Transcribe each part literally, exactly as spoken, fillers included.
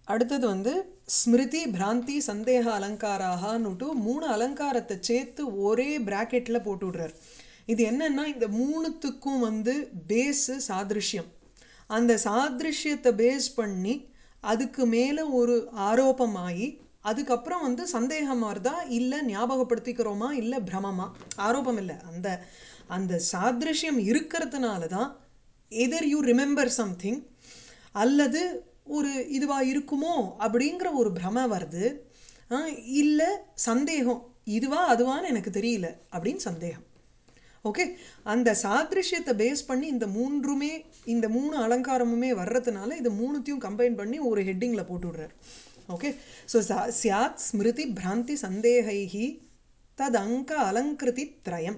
அடுத்தது வந்து ஸ்மிருதி பிராந்தி சந்தேக அலங்காராகனுட்டு மூணு அலங்காரத்தை சேர்த்து ஒரே பிராக்கெட்டில் போட்டு விடுறார். இது என்னன்னா இந்த மூணுத்துக்கும் வந்து பேஸு சாதிருஷ்யம். அந்த சாதிருஷ்யத்தை பேஸ் பண்ணி அதுக்கு மேலே ஒரு ஆரோபமாகி அதுக்கப்புறம் வந்து சந்தேகம் வருதா இல்லை ஞாபகப்படுத்திக்கிறோமா இல்லை பிரமமா, ஆரோபம் இல்லை, அந்த அந்த சாதிருஷ்யம் இருக்கிறதுனால தான் எதர் யூ ரிமெம்பர் சம்திங் அல்லது ஒரு இதுவா இருக்குமோ அப்படிங்கிற ஒரு பிரம வருது, இல்லை சந்தேகம் இதுவா அதுவான்னு எனக்கு தெரியல அப்படின்னு சந்தேகம். ஓகே, அந்த சாதிருஷ்யத்தை பேஸ் பண்ணி இந்த மூன்றுமே இந்த மூணு அலங்காரமுமே வர்றதுனால இது மூணுத்தையும் கம்பைன் பண்ணி ஒரு ஹெட்டிங்கில் போட்டு விடுறார். ஓகே, ஸோ சியாத் ஸ்மிருதி பிராந்தி சந்தேகைஹி தத் அங்க அலங்கிருதி த்ரயம்.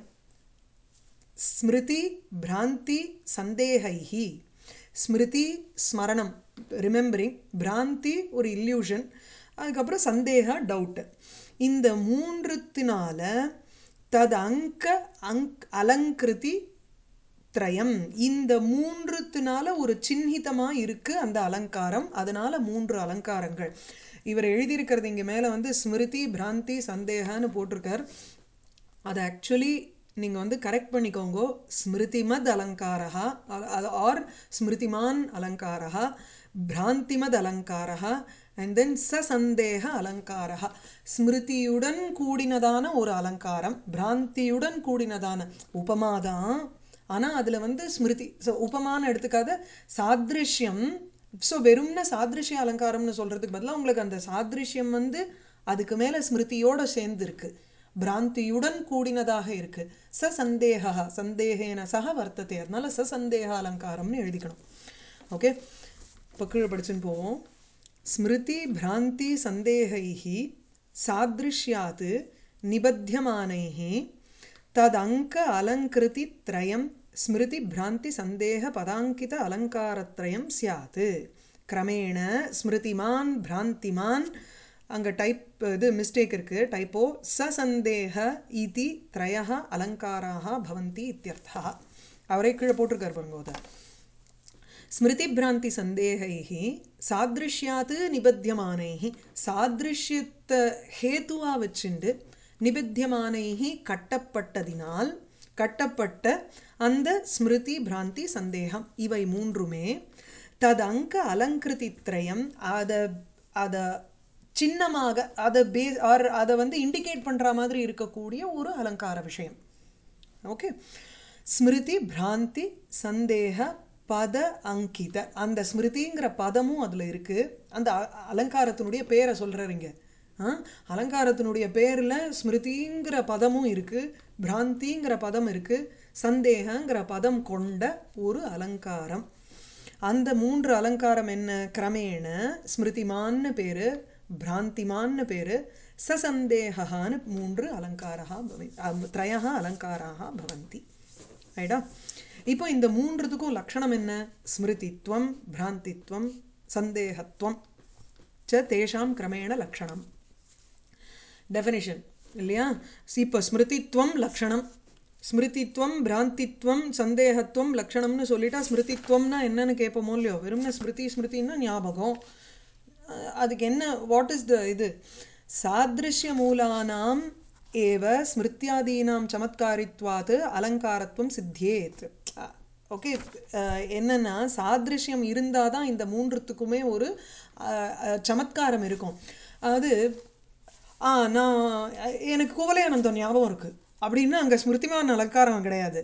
ஸ்மிருதி பிராந்தி சந்தேகைஹி, ஸ்மிருதி ஸ்மரணம் ரிமெம்பரிங், பிராந்தி ஒரு இல்யூஷன், அதுக்கப்புறம் சந்தேகா டவுட்டு. இந்த மூன்றுத்தினால தது அங்க அங்க் அலங்கிருதி த்ரயம், இந்த மூன்றுத்தினால ஒரு சின்னிதமாக இருக்குது அந்த அலங்காரம், அதனால் மூன்று அலங்காரங்கள். இவர் எழுதியிருக்கிறது இங்கே மேலே வந்து ஸ்மிருதி பிராந்தி சந்தேகான்னு போட்டிருக்கார். அது ஆக்சுவலி நீங்கள் வந்து கரெக்ட் பண்ணிக்கோங்க, ஸ்மிருதிமத் அலங்காரா ஆர் ஸ்மிருதிமான் அலங்காரா, பிராந்திமத் அலங்காரா அண்ட் தென் சசந்தேக அலங்காரா. ஸ்மிருதியுடன் கூடினதான ஒரு அலங்காரம், பிராந்தியுடன் கூடினதான உபமாதான், ஆனால் அதில் வந்து ஸ்மிருதி ஸோ உபமான எடுத்துக்காத சாதிருஷ்யம். ஸோ வெறும்ன சாதிருஷ்ய அலங்காரம்னு சொல்கிறதுக்கு பதிலாக உங்களுக்கு அந்த சாதிருஷ்யம் வந்து அதுக்கு மேலே ஸ்மிருதியோடு சேர்ந்துருக்கு, பிராந்தியுடன் கூடினதாக இருக்குது. ச சந்தேகா சந்தேகேன சக வர்த்தத்தை, அதனால ச சந்தேக அலங்காரம்னு எழுதிக்கணும். ஓகே, இப்போ கீழே படிச்சுன்னு போவோம். ஸ்மிருதி பிராந்தி சந்தேகைஹி சாதிருஷ்யாத் நிபத்தியமானைஹி தத் அங்க அலங்கிருதி த்ரயம் ஸ்மிருதி பிராந்தி சந்தேக பதாங்கித அலங்காரத்ரயம் சியாத். கிரமேண ஸ்மிருதிமான் பிராந்திமான், அங்கே டைப் இது மிஸ்டேக் இருக்குது, டைப்போ, சசந்தேக இதி த்ரயः அலங்காராः பவந்தி இத்தியர்த்தः. அவரே கீழே போட்டிருக்கார் பாருங்க. அதை ஸ்மிருதி பிராந்தி சந்தேகைஹி சாதிருஷ்யாத் நிபத்தியமானைஹி, சாதிருஷ்யத்தை ஹேத்துவாக வச்சுண்டு நிபத்தியமானைஹி கட்டப்பட்டதினால், கட்டப்பட்ட அந்த ஸ்மிருதி பிராந்தி சந்தேகம் இவை மூன்றுமே தது அங்க அலங்கிருதி த்ரயம், அதை அதை சின்னமாக அதை பே ஆர் அதை வந்து இண்டிகேட் பண்ணுற மாதிரி இருக்கக்கூடிய ஒரு அலங்கார விஷயம். ஓகே, ஸ்மிருதி பிராந்தி சந்தேக பத அங்கித, அந்த ஸ்மிருதிங்கிற பதமும் அதில் இருக்குது. அந்த அலங்காரத்தினுடைய பேரை சொல்கிறீங்க, அலங்காரத்தினுடைய பேரில் ஸ்மிருதிங்கிற பதமும் இருக்குது, பிராந்திங்கிற பதம் இருக்குது, சந்தேகங்கிற பதம் கொண்ட ஒரு அலங்காரம். அந்த மூன்று அலங்காரம் என்ன? கிரமேண ஸ்மிருதிமான்னு பேர், பிராந்திமான்னு பேர், சசந்தேகான்னு மூன்று அலங்காரா த்ரயா அலங்காராக பவந்தி. ரைட்டா? இப்போ இந்த மூன்றுத்துக்கும் லக்ஷணம் என்ன? ஸ்மிருதித்வம் பிராந்தித்வம் சந்தேகத்வம் ச தேஷாம் கிரமேண லக்ஷணம். டெஃபினிஷன் இல்லையா? இப்போ ஸ்மிருதித்வம் லக்ஷணம், ஸ்மிருதித்வம் பிராந்தித்வம் சந்தேகத்வம் லக்ஷணம்னு சொல்லிட்டா ஸ்மிருதித்வம்னா என்னன்னு கேட்போமோ இல்லையோ, வெறும்னா ஸ்மிருதி ஸ்மிருதின்னா ஞாபகம். அதுக்கு என்ன, வாட் இஸ் த இது? சாதிருஷ்ய மூலானாம் ஏவ ஸ்மிருத்தியாதீனாம் சமத்காரித்வாத் அலங்காரத்துவம் சித்தியேத். ஓகே, என்னென்னா சாதிருஷ்யம் இருந்தால் தான் இந்த மூன்றுத்துக்குமே ஒரு சமத்காரம் இருக்கும். அது ஆ நான் எனக்கு குவலயானந்தம் ஞாபகம் இருக்குது அப்படின்னா அங்கே ஸ்மிருதிமான அலங்காரம் கிடையாது.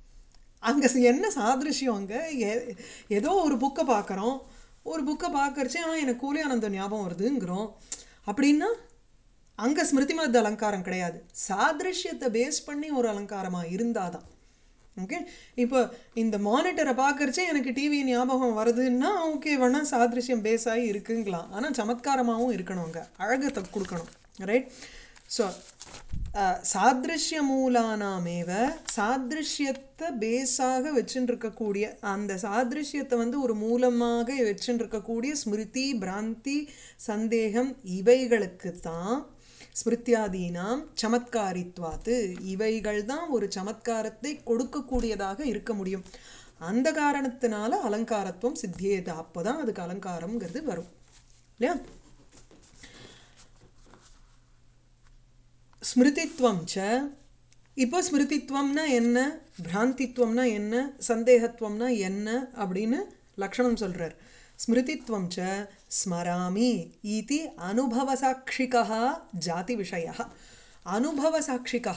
அங்கே என்ன சாதிருஷ்யம்? அங்கே ஏதோ ஒரு புக்கை பார்க்குறோம், ஒரு புக்கை பார்க்கறச்சே ஆ எனக்கு குவலயானந்தம் ஞாபகம் வருதுங்கிறோம், அப்படின்னா அங்கே ஸ்மிருதிமத் அலங்காரம் கிடையாது, சாதிருஷ்யத்தை பேஸ் பண்ணி ஒரு அலங்காரமாக இருந்தால் தான். ஓகே, இப்போ இந்த மானிட்டரை பார்க்கறச்சே எனக்கு டிவி ஞாபகம் வருதுன்னா ஓகே வேணா சாதிருஷ்யம் பேஸ் ஆகி இருக்குங்களாம், ஆனால் சமத்காரமாகவும் இருக்கணும், அங்கே அழகத்தை கொடுக்கணும். ரைட்? ஸோ சாதிருஷ்ய மூலானாமேவ, சாதிருஷ்யத்தை பேஸாக வச்சுட்டு இருக்கக்கூடிய, அந்த சாதிருஷ்யத்தை வந்து ஒரு மூலமாக வச்சுட்டு இருக்கக்கூடிய ஸ்மிருதி பிராந்தி சந்தேகம் இவைகளுக்கு தான் ஸ்மிருத்தியாதீனாம் சமத்காரித்வாத்து, இவைகள் தான் ஒரு சமத்காரத்தை கொடுக்கக்கூடியதாக இருக்க முடியும். அந்த காரணத்தினால அலங்காரத்துவம் சித்தியேது, அப்போ தான் அதுக்கு அலங்காரம்ங்கிறது வரும். இல்லையா? ஸ்மிருதித்வம் ச. இப்போ ஸ்மிருதித்வம்னா என்ன, பிராந்தித்வம்னா என்ன, சந்தேகத்துவம்னா என்ன அப்படின்னு லக்ஷணம் சொல்றார். ஸ்மிருதித்வம் ச ஸ்மராமி இதி அனுபவசாட்சிகா ஜாதி விஷய. அனுபவசாட்சிகா,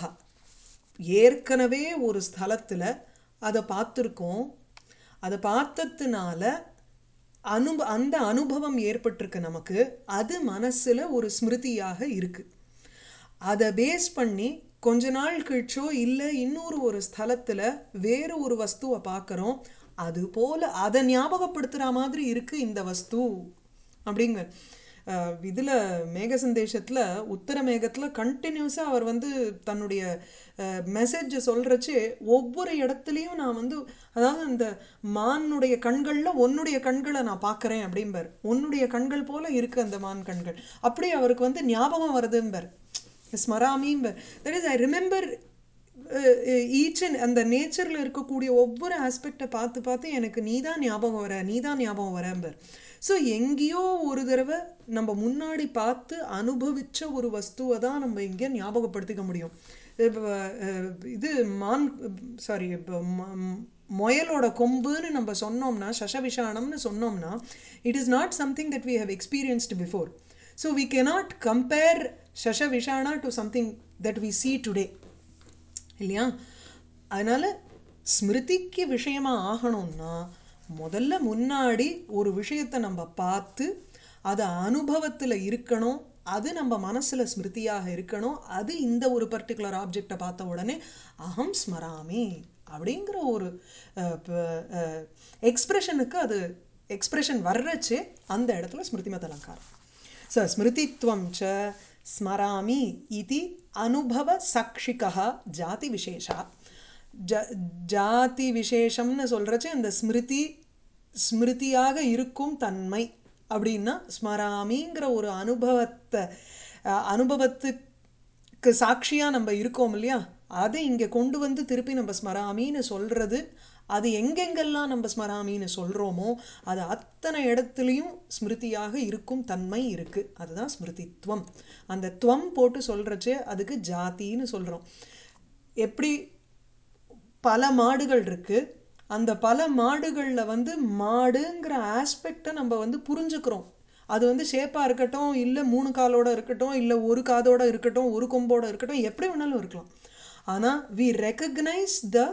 ஏற்கனவே ஒரு ஸ்தலத்தில் அதை பார்த்துருக்கோம், அதை பார்த்ததுனால அனுப அந்த அனுபவம் ஏற்பட்டிருக்கு நமக்கு, அது மனசில் ஒரு ஸ்மிருதியாக இருக்குது. அதை பேஸ் பண்ணி கொஞ்ச நாள் கழிச்சோ இல்லை இன்னொரு ஒரு ஸ்தலத்தில் வேறு ஒரு வஸ்துவை பார்க்குறோம், அது போல் அதை ஞாபகப்படுத்துகிற மாதிரி இருக்குது இந்த வஸ்து அப்படிங்க. இதில் மேக சந்தேஷத்தில் உத்தர மேகத்தில் கண்டினியூஸாக அவர் வந்து தன்னுடைய மெசேஜை சொல்கிறச்சு ஒவ்வொரு இடத்துலையும் நான் வந்து, அதாவது அந்த மானுடைய கண்களில் உன்னுடைய கண்களை நான் பார்க்குறேன் அப்படிம்பார். உன்னுடைய கண்கள் போல் இருக்குது அந்த மான் கண்கள், அப்படி அவருக்கு வந்து ஞாபகம் வருதும்பார். ஸ்மராமிம்பர். That is I remember each and அந்த நேச்சரில் இருக்கக்கூடிய ஒவ்வொரு ஆஸ்பெக்டை பார்த்து பார்த்து எனக்கு நீ தான் ஞாபகம் வர, நீ தான் ஞாபகம் வரம்பர். ஸோ எங்கேயோ ஒரு தடவை நம்ம முன்னாடி பார்த்து அனுபவித்த ஒரு வஸ்துவை தான் நம்ம இங்கே ஞாபகப்படுத்திக்க முடியும். இது மான் சாரி இப்போ முயலோட கொம்புன்னு நம்ம சொன்னோம்னா, சசவிஷானம்னு சொன்னோம்னா, it is not something that we have experienced before. So we cannot compare சசவிஷானா to something that we see today, இல்லையா? அதனால் ஸ்மிருதிக்கு விஷயமாக ஆகணும்னா முதல்ல முன்னாடி ஒரு விஷயத்தை நம்ம பார்த்து அது அனுபவத்தில் இருக்கணும், அது நம்ம மனசில் ஸ்மிருதியாக இருக்கணும். அது இந்த ஒரு பர்டிகுலர் ஆப்ஜெக்டை பார்த்த உடனே அகம் ஸ்மராமி அப்படிங்கிற ஒரு எக்ஸ்பிரஷனுக்கு அது எக்ஸ்பிரஷன் வர்றச்சு அந்த இடத்துல ஸ்மிருதிமத் அலங்காரம். ஸோ ஸ்மிருதித்வம் ச ஸ்மராமி இது அனுபவ சாட்சிகா ஜாதி விசேஷா. ஜ ஜாதி விசேஷம்னு சொல்கிறச்சு அந்த ஸ்மிருதி ஸ்மிருதியாக இருக்கும் தன்மை அப்படின்னா ஸ்மராமிங்கிற ஒரு அனுபவத்தை அனுபவத்துக்கு சாட்சியாக நம்ம இருக்கோம் இல்லையா, அதை இங்கே கொண்டு வந்து திருப்பி நம்ம ஸ்மராமின்னு சொல்கிறது. அது எங்கெங்கெல்லாம் நம்ம ஸ்மராமின்னு சொல்கிறோமோ அது அத்தனை இடத்துலையும் ஸ்மிருதியாக இருக்கும் தன்மை இருக்குது. அதுதான் ஸ்மிருதித்வம். அந்த துவம் போட்டு சொல்கிறச்சே அதுக்கு ஜாத்தின்னு சொல்கிறோம். எப்படி பல மாடுகள் இருக்குது, அந்த பல மாடுகளில் வந்து மாடுங்கிற ஆஸ்பெக்டை நம்ம வந்து புரிஞ்சுக்கிறோம். அது வந்து ஷேப்பாக இருக்கட்டும், இல்லை மூணு காலோடு இருக்கட்டும், இல்லை ஒரு காதோடு இருக்கட்டும், ஒரு கொம்போடு இருக்கட்டும், எப்படி வேணாலும் இருக்கலாம். ஆனால் வி ரெக்கக்னைஸ் த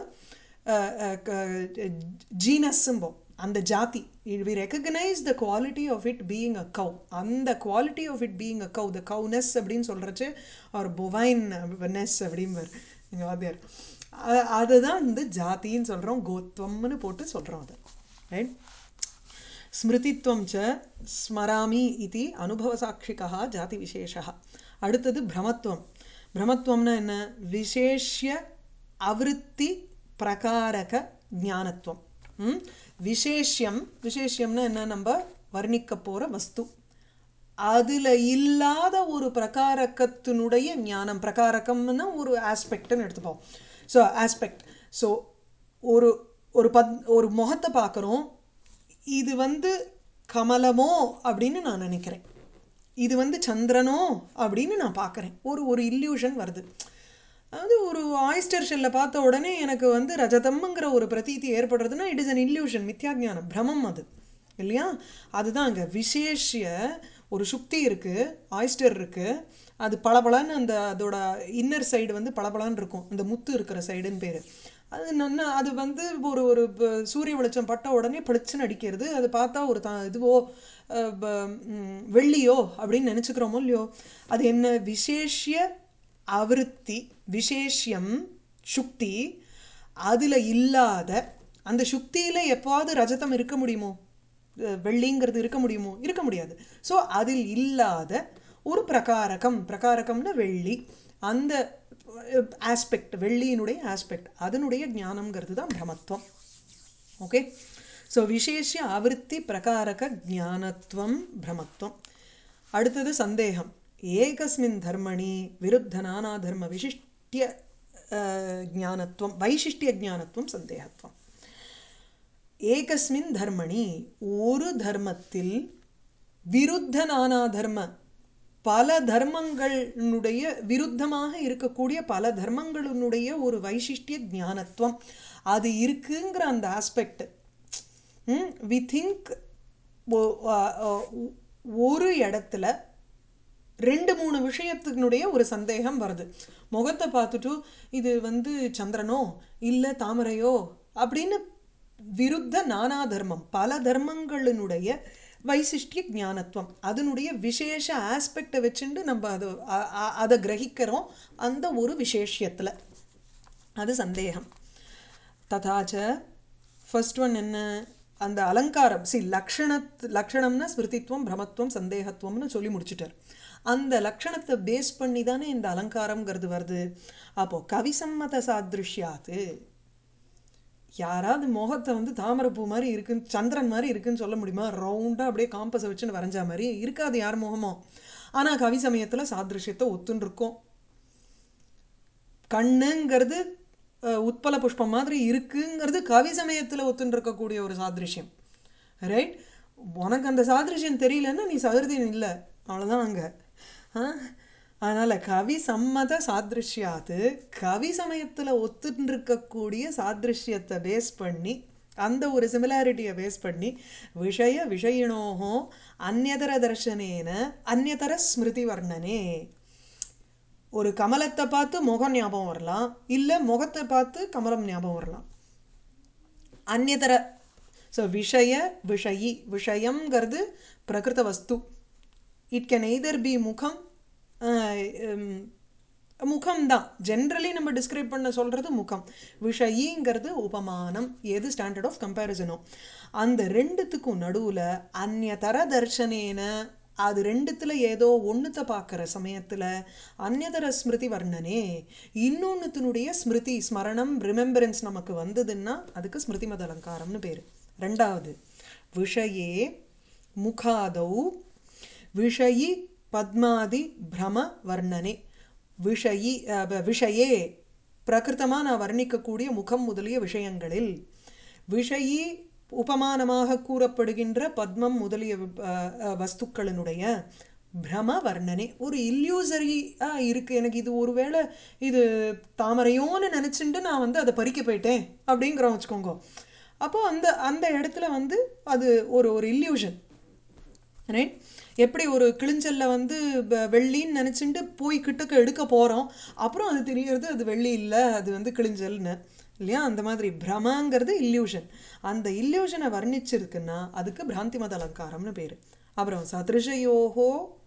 ஜீனஸ்ஸும்போம், அந்த ஜாதி. We recognise the quality of it being a cow. அந்த quality of it being a cow, the cowness அப்படின்னு சொல்கிறச்சு, அவர் பொவைன் நெஸ் அப்படிம்பார் எங்கள் வாத்தியார். அதுதான் இந்த ஜாத்தின்னு சொல்கிறோம், கோத்வம்னு போட்டு சொல்கிறோம் அது, ரைட்? ஸ்மிருதித்வம் ச ஸ்மராமி இது அனுபவசாட்சிகா ஜாதி விசேஷா. அடுத்தது பிரமத்துவம். பிரமத்துவம்னா என்ன? விசேஷ்ய அவிருத்தி பிரகாரக ஞானத்துவம். விசேஷ்யம், விசேஷ்யம்னா என்ன? நம்ம வர்ணிக்க போகிற வஸ்து, அதில் இல்லாத ஒரு பிரகாரகத்தினுடைய ஞானம். பிரகாரகம்னா ஒரு ஆஸ்பெக்ட்னு எடுத்துப்போம். So aspect. ஸோ ஒரு ஒரு பத் ஒரு முகத்தை பார்க்குறோம், இது வந்து கமலமோ அப்படின்னு நான் நினைக்கிறேன், இது வந்து சந்திரனோ அப்படின்னு நான் பார்க்குறேன். ஒரு ஒரு இல்யூஷன் வருது. அதாவது ஒரு ஆயிஸ்டர் ஷெல்லை பார்த்த உடனே எனக்கு வந்து ரஜதம்ங்கிற ஒரு பிரதீதி ஏற்படுறதுன்னா இட் இஸ் அன் இல்யூஷன், மித்யாஜானம், பிரமம் அது, இல்லையா? அதுதான் அங்கே விசேஷிய ஒரு சுக்தி இருக்குது, ஆயிஸ்டர் இருக்குது, அது பளபளன்னு அந்த அதோட இன்னர் சைடு வந்து பளபளன்னு இருக்கும், அந்த முத்து இருக்கிற சைடுன்னு பேர். அது நல்லா அது வந்து ஒரு ஒரு சூரிய வெளிச்சம் பட்ட உடனே பளிச்சுன்னு அடிக்கிறது. அது பார்த்தா ஒரு த இதுவோ வெள்ளியோ அப்படின்னு நினச்சிக்கிறோமோ இல்லையோ, அது என்ன? விசேஷ்ய ஆவருத்தி, விசேஷ்யம் சுக்தி, அதில் இல்லாத, அந்த சுக்தியில் எப்போது ரஜதம் இருக்க முடியுமோ, வெள்ளிங்கிறது இருக்க முடியுமோ? இருக்க முடியாது. ஸோ அதில் இல்லாத ஒரு பிரகாரகம், பிரகாரகம்னா வெள்ளி, அந்த ஆஸ்பெக்ட், வெள்ளியினுடைய ஆஸ்பெக்ட், அதனுடைய ஞானம்ங்கிறது தான் பிரமத்துவம். ஓகே, ஸோ விசேஷ ஆவருத்தி பிரகாரக ஞானத்துவம் பிரமத்துவம். அடுத்தது சந்தேகம். ஏகஸ்மின் தர்மணி விருத்த நானா தர்ம விசிஷ்டிய ஞானத்துவம், வைசிஷ்டிய ஞானத்துவம் சந்தேகத்துவம். ஏகஸ்மின் தர்மணி, ஒரு தர்மத்தில் விருத்த நானா தர்ம பல தர்மங்களுடைய விருத்தமாக இருக்கக்கூடிய பல தர்மங்களுடைய ஒரு வைசிஷ்டிய ஞானத்துவம் அது இருக்குங்கிற அந்த ஆஸ்பெக்ட். வி திங்க் ஒரு இடத்துல ரெண்டு மூணு விஷயத்தினுடைய ஒரு சந்தேகம் வருது. முகத்தை பார்த்துட்டு இது வந்து சந்திரனோ இல்லை தாமரையோ அப்படின்னு விருத்த நானா தர்மம் பல தர்மங்களினுடைய வைசிஷ்டிய ஞானத்துவம் அதனுடைய விசேஷ ஆஸ்பெக்டை வச்சுட்டு நம்ம அது அதை கிரகிக்கிறோம் அந்த ஒரு விசேஷத்தில். அது சந்தேகம். ததாச்ச ஃபர்ஸ்ட் ஒன் என்ன, அந்த அலங்காரம் சி லக்ஷண லக்ஷணம்னா ஸ்மிருதித்துவம் பிரமத்துவம் சந்தேகத்துவம்னு சொல்லி முடிச்சுட்டார். அந்த லக்ஷணத்தை பேஸ் பண்ணி தானே இந்த அலங்காரம்ங்கிறது வருது. அப்போது கவிசம்மத சாதிருஷ்யாத்து யாராவது முகத்தை வந்து தாமரைப்பூ மாதிரி இருக்குன்னு சந்திரன் மாதிரி இருக்குன்னு சொல்ல முடியுமா? ரவுண்டாக அப்படியே காம்பஸை வச்சுன்னு வரைஞ்சா மாதிரி இருக்காது யார் முகமோ. ஆனால் கவி சமயத்தில் சாதிருஷ்யத்தை ஒத்துன்னு இருக்கும். கண்ணுங்கிறது உட்பல புஷ்பம் மாதிரி இருக்குங்கிறது கவி சமயத்தில் ஒத்துன்னு இருக்கக்கூடிய ஒரு சாதிருஷ்யம். ரைட்? உனக்கு அந்த சாதிருஷ்யம் தெரியலன்னா நீ சகிருதின் இல்லை, அவ்வளோதான் அங்கே. அதனால் கவி சம்மத சாதிருஷ்யாது கவி சமயத்தில் ஒத்துன்னு இருக்கக்கூடிய சாதிருஷ்யத்தை பேஸ் பண்ணி அந்த ஒரு சிமிலாரிட்டியை பேஸ் பண்ணி விஷய விஷயினோகோ அந்நதர தர்ஷனேன அந்நதர ஸ்மிருதி வர்ணனே. ஒரு கமலத்தை பார்த்து முகம் ஞாபகம் வரலாம், இல்லை முகத்தை பார்த்து கமலம் ஞாபகம் வரலாம். அந்நதர ஸோ விஷய விஷயி விஷயங்கிறது பிரகிருத வஸ்து. இட் கேன் எய்தர் பி முகம் முகம்தான் ஜென்ரலி நம்ம டிஸ்கிரைப் பண்ண சொல்கிறது முகம். விஷயிங்கிறது உபமானம், எது ஸ்டாண்டர்ட் ஆஃப் கம்பேரிசனோ. அந்த ரெண்டுத்துக்கும் நடுவில் அந்நதர தர்ஷனேன அது ரெண்டுத்தில் ஏதோ ஒன்றுத்தை பார்க்குற சமயத்தில் அந்நதர ஸ்மிருதி வர்ணனே இன்னொன்றுத்தினுடைய ஸ்மிருதி ஸ்மரணம் ரிமெம்பரன்ஸ் நமக்கு வந்ததுன்னா அதுக்கு ஸ்மிருதி மத அலங்காரம்னு பேர். ரெண்டாவது விஷயே முகாதௌ விஷயி பத்மாதி பிரம வர்ணனே. விஷயி விஷயே பிரகிருத்தமாக நான் வர்ணிக்கக்கூடிய முகம் முதலிய விஷயங்களில் விஷயி உபமானமாக கூறப்படுகின்ற பத்மம் முதலிய வஸ்துக்களினுடைய பிரம வர்ணனை ஒரு இல்யூசரியாக இருக்குது. எனக்கு இது ஒருவேளை இது தாமரையோன்னு நினச்சிட்டு நான் வந்து அதை பறிக்க போயிட்டேன் அப்படிங்கிறோம் வச்சுக்கோங்க. அப்போது அந்த அந்த இடத்துல வந்து அது ஒரு ஒரு இல்யூஷன். ரைட்? எப்படி ஒரு கிழிஞ்சல்ல வந்து வெள்ளின்னு நினச்சிட்டு போய் கிட்டக்க எடுக்க போகிறோம், அப்புறம் அது தெரியறது அது வெள்ளி இல்லை அது வந்து கிழிஞ்சல்னு இல்லையா? அந்த மாதிரி பிரமாங்கிறது இல்யூஷன். அந்த இல்யூஷனை வர்ணிச்சிருக்குன்னா அதுக்கு பிராந்தி மத அலங்காரம்னு பேர். அப்புறம் சதிருஷயோகோ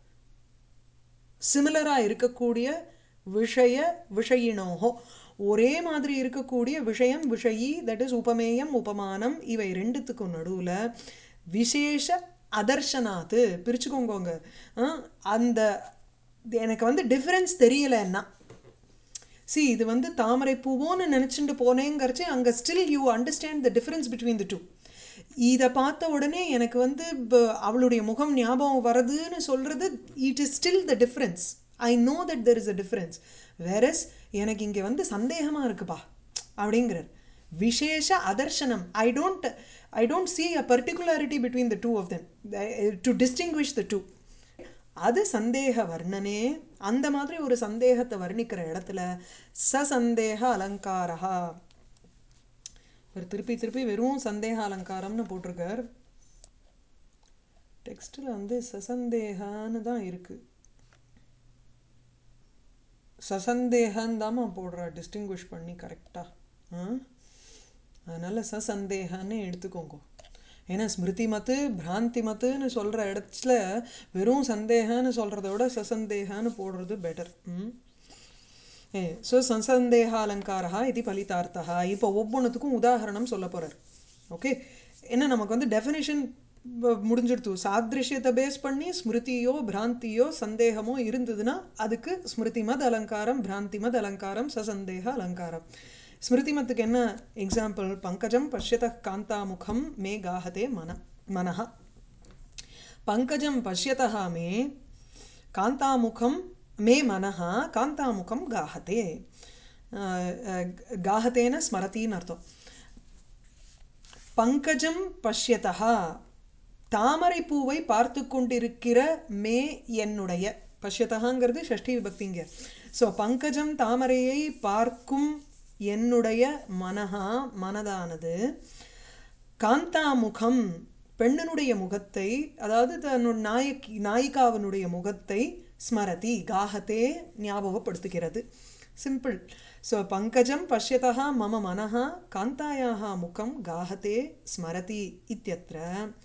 சிமிலராக இருக்கக்கூடிய விஷய விஷயினோகோ ஒரே மாதிரி இருக்கக்கூடிய விஷயம் விஷயி தட் இஸ் உபமேயம் உபமானம் இவை ரெண்டுத்துக்கும் நடுவில் விசேஷ அதர்ஷனாத்து பிரிச்சுக்கோங்க. அந்த எனக்கு வந்து டிஃப்ரென்ஸ் தெரியலைன்னா சி இது வந்து தாமரை பூவோன்னு நினச்சிட்டு போனேங்கிறச்சு அங்கே still you understand the difference between the two. இதை பார்த்த உடனே எனக்கு வந்து அவளுடைய முகம் ஞாபகம் வருதுன்னு சொல்கிறது it is still the difference. I know that there is a difference. Whereas எனக்கு இங்கே வந்து சந்தேகமாக இருக்குப்பா அப்படிங்கிறார். விசேஷ அதர்ஷனம் I don't I don't see a particularity between the two of them to distinguish the two. அது சந்தேக வர்ணனே. அந்த மாதிரி ஒரு சந்தேகத்தை வர்ணிக்கிற இடத்துல சசந்தேக அலங்காரா. இவர் திருப்பி திருப்பி வெறும் சந்தேக அலங்காரம்னு போட்டிருக்கார். டெக்ஸ்டில் வந்து சசந்தேகான்னு தான் இருக்குது. சசந்தேகன்னு தாம்மா போடுறா டிஸ்டிங்விஷ் பண்ணி கரெக்டாக. அதனால் சசந்தேகான்னு எடுத்துக்கோங்க. ஏன்னா ஸ்மிருதி மத்து பிராந்தி மத்துன்னு சொல்கிற இடத்துல வெறும் சந்தேகன்னு சொல்கிறத விட சசந்தேகான்னு போடுறது பெட்டர். ஏ ஸோ சசந்தேக அலங்காரா இது பலிதார்த்தா. இப்போ ஒவ்வொன்றுத்துக்கும் உதாரணம் சொல்ல போகிறார். ஓகே, ஏன்னா நமக்கு வந்து டெஃபினேஷன் முடிஞ்சிடுத்து. சாதிருஷ்யத்தை பேஸ் பண்ணி ஸ்மிருதியோ பிராந்தியோ சந்தேகமோ இருந்ததுன்னா அதுக்கு ஸ்மிருதி மத் அலங்காரம் பிராந்தி மத் அலங்காரம் சசந்தேக அலங்காரம். ஸ்மிருதிமத்துக்கு என்ன எக்ஸாம்பிள்? பங்கஜம் பஷ்யத காந்தாமுகம் மே காஹதே மன மனஹ. பங்கஜம் பஷ்யதா மே காந்தாமுகம் மே மனஹ காந்தாமுகம் காஹதே. காஹதேன ஸ்மரத்தின்னு அர்த்தம். பங்கஜம் பஷ்யதா தாமரை பூவை பார்த்து கொண்டிருக்கிற மே என்னுடைய பஷ்யதகாங்கிறது ஷஷ்டி விபக்திங்க. ஸோ பங்கஜம் தாமரையை பார்க்கும் என்னுடைய மனஹா மனதானது காந்தாமுகம் பெண்ணனுடைய முகத்தை, அதாவது தன்னோட நாயக்கி நாயிகாவனுடைய முகத்தை ஸ்மரதி காஹத்தே ஞாபகப்படுத்துகிறது. சிம்பிள். ஸோ பங்கஜம் பஷ்யதா மம மனஹா காந்தாயாः முகம் காஹத்தே ஸ்மரதி இத்யத்ர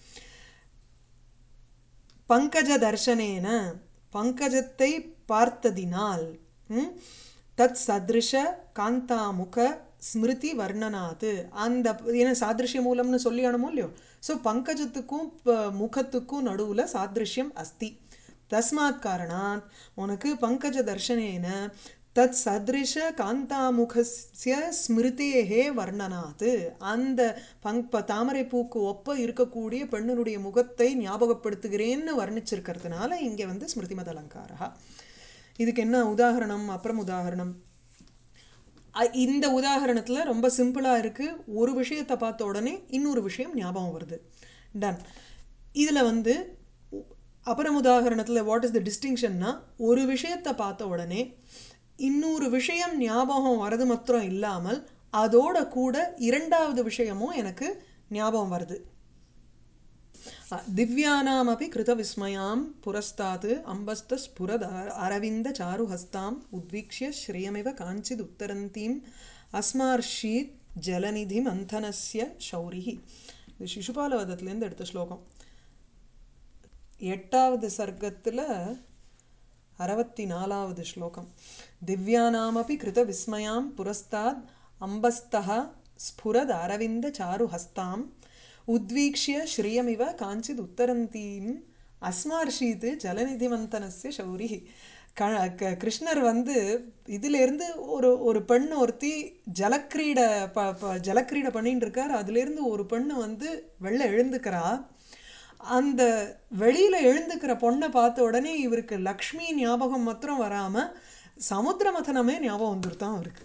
பங்கஜ தர்ஷனேன பங்கஜத்தை பார்த்ததினால் தத் சத்ருஷ காந்தாமுக ஸ்மிருதி வர்ணனாத்து அந்த ஏன்னா சாதிருஷ்ய மூலம்னு சொல்லி அனுமோ இல்லையோ. ஸோ பங்கஜத்துக்கும் முகத்துக்கும் நடுவில் சாதிருஷ்யம் அஸ்தி. தஸ்மாத் காரணாத் உனக்கு பங்கஜ தர்ஷனேன தத் சத்ருஷ காந்தாமுகஸ்ய ஸ்மிருதேஹே வர்ணனாத்து அந்த பங் தாமரை பூக்கு ஒப்ப இருக்கக்கூடிய பெண்ணுடைய முகத்தை ஞாபகப்படுத்துகிறேன்னு வர்ணிச்சிருக்கிறதுனால இங்கே வந்து ஸ்மிருதிமத் அலங்காரா. இதுக்கு என்ன உதாரணம்? அப்புறம் உதாரணம் இந்த உதாரணத்தில் ரொம்ப சிம்பிளாக இருக்குது. ஒரு விஷயத்தை பார்த்த உடனே இன்னொரு விஷயம் ஞாபகம் வருது. டன். இதில் வந்து அப்புறம் உதாரணத்தில் வாட் இஸ் த டிஸ்டிங்ஷன்னா, ஒரு விஷயத்தை பார்த்த உடனே இன்னொரு விஷயம் ஞாபகம் வரது மாத்திரம் இல்லாமல் அதோட கூட இரண்டாவது விஷயமும் எனக்கு ஞாபகம் வருது. திவ்யானாமபி கிருத விஸ்மயாம் புரஸ்தாத் அம்பஸ்த ஸ்புரத் அரவிந்த சாருஹஸ்தாம் உத்வீக்ஷ்ய ஸ்ரீயமிவ காஞ்சித் உத்தரந்தீம் அஸ்மார்ஷீத் ஜலநிதி மந்தனஸ்ய ஷௌரிஹி. இது சிசுபாலவதத்துலேருந்து எடுத்த ஸ்லோகம். எட்டாவது சர்க்கத்தில் அறுபத்தி நாலாவது ஸ்லோகம். திவ்யானாமபி கிருத விஸ்மயாம் புரஸ்தாத் அம்பஸ்தः ஸ்புரத் அரவிந்த சாருஹஸ்தாம் உத்வீக்ஷ்ய ஸ்ரீயமிவ காஞ்சித் உத்தரந்தீம் அஸ்மார்ஷீத் ஜலநிதி மந்தனஸ்ய ஷௌரிஹி. க கிருஷ்ணர் வந்து இதிலேருந்து ஒரு ஒரு பெண் ஒருத்தி ஜலக்கிரீடை ப ஜலக்கிரீடை பண்ணின்னு இருக்கார். அதுலேருந்து ஒரு பெண்ணு வந்து வெளில எழுந்துக்கிறா. அந்த வெளியில் எழுந்துக்கிற பொண்ணை பார்த்த உடனே இவருக்கு லக்ஷ்மி ஞாபகம் மாத்திரம் வராமல் சமுத்திர மதனமே ஞாபகம் வந்துருத்தான் அவருக்கு.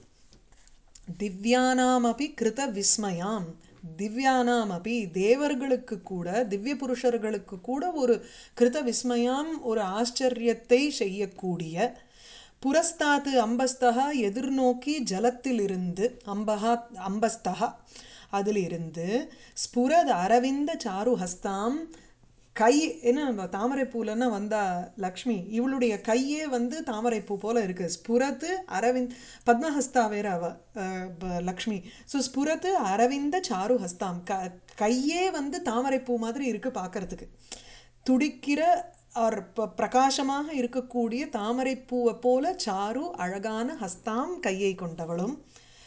திவ்யானாமபி கிருத விஸ்மயாம் திவ்யானாம் அப்பி தேவர்களுக்கு கூட திவ்ய புருஷர்களுக்கு கூட ஒரு கிருத விஸ்மயாம் ஒரு ஆச்சரியத்தை செய்யக்கூடிய புரஸ்தாத்து அம்பஸ்தகா எதிர்நோக்கி ஜலத்திலிருந்து அம்பகா அம்பஸ்தகா அதிலிருந்து ஸ்புரத் அரவிந்த சாருஹஸ்தாம் கை என்ன தாமரைப்பூலன்னா வந்தா லக்ஷ்மி இவளுடைய கையே வந்து தாமரைப்பூ போல இருக்குது. ஸ்புரத்து அரவிந்த் பத்மஹஸ்தா வேற அவ லக்ஷ்மி. ஸோ ஸ்புரத்து அரவிந்த சாருஹஸ்தாம் க கையே வந்து தாமரைப்பூ மாதிரி இருக்குது பார்க்கறதுக்கு. துடிக்கிற அவர் பிரகாசமாக இருக்கக்கூடிய தாமரைப்பூவை போல சாரு அழகான ஹஸ்தாம் கையை கொண்டவளும்